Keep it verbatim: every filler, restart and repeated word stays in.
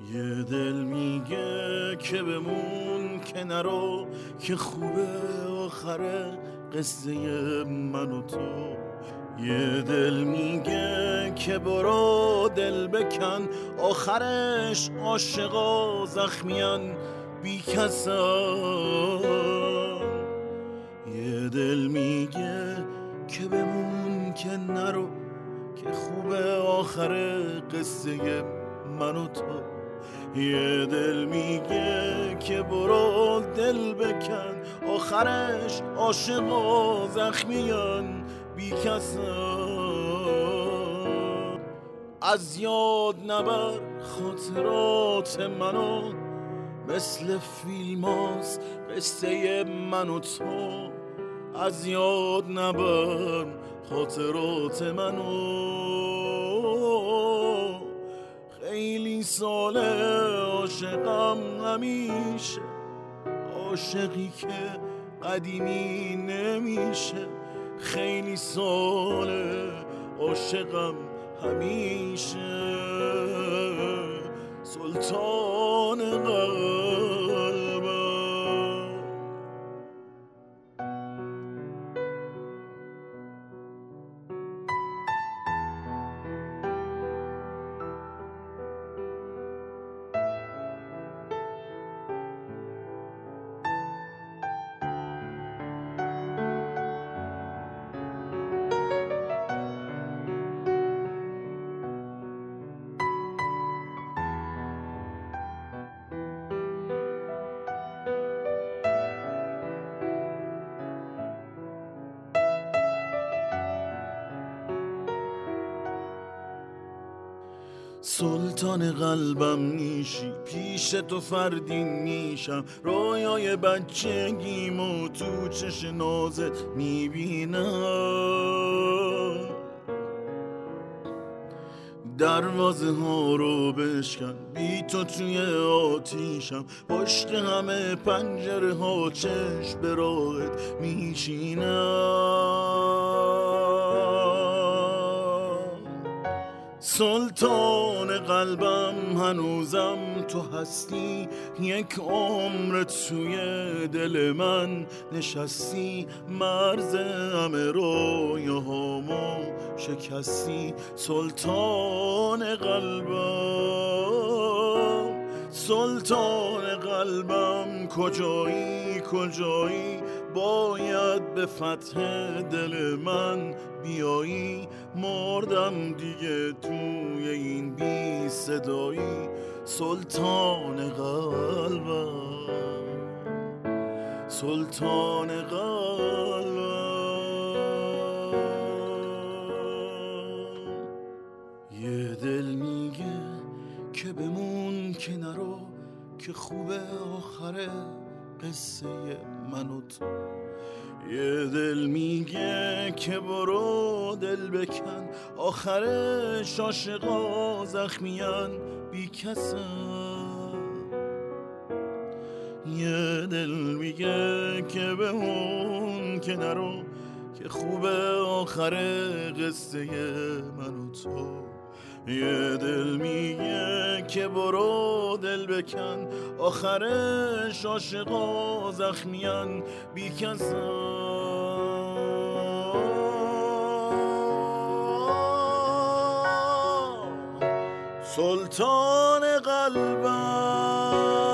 یه دل میگه که بمون که نرو، که خوبه آخره قصه من و تو. یه دل میگه که برو دل بکن، آخرش عاشقا زخمیان بی کسان. یه دل میگه که بمون که نرو، که خوبه آخر قصه من و تو. یه دل میگه که برو دل بکن، آخرش عاشقا زخمیان بی کسان. از یاد نبر خاطرات منو، مثل فیلم هاست قصه من و تو. از یاد نبر خاطرات منو، خیلی ساله عاشقم همیشه، عاشقی که قدیمی نمیشه. خیلی ساله عاشقم همیشه، سلطان قلبم. سلطان قلبم میشی، پیش تو فردی میشم. رویای بچگیمو تو چش نازت میبینم. دروازه ها رو بشکن، بی تو توی آتیشم. پشت همه پنجره ها چشم به راهت میشینم. سلطان قلبم هنوزم تو هستی، یک عمر توی دل من نشستی. مرز همه رویاهامو شکستی، سلطان قلبم. سلطان قلبم کجایی کجایی، باید به فتح دل من بیایی. مردم دیگه توی این بی صدایی، سلطان قلبم، سلطان قلبم. یه دل میگه که بمون که نرو، که خوبه آخره قصه من و تو. یه دل میگه که برو دل بکن، آخرش عاشقا زخمیان بی کسن. یه دل میگه که بمون که نرو، که خوبه آخر قصه من و تو. یه دل میگه که برو دل بکن، آخرش عاشقا زخمیان بی کسن. سلطان قلبم.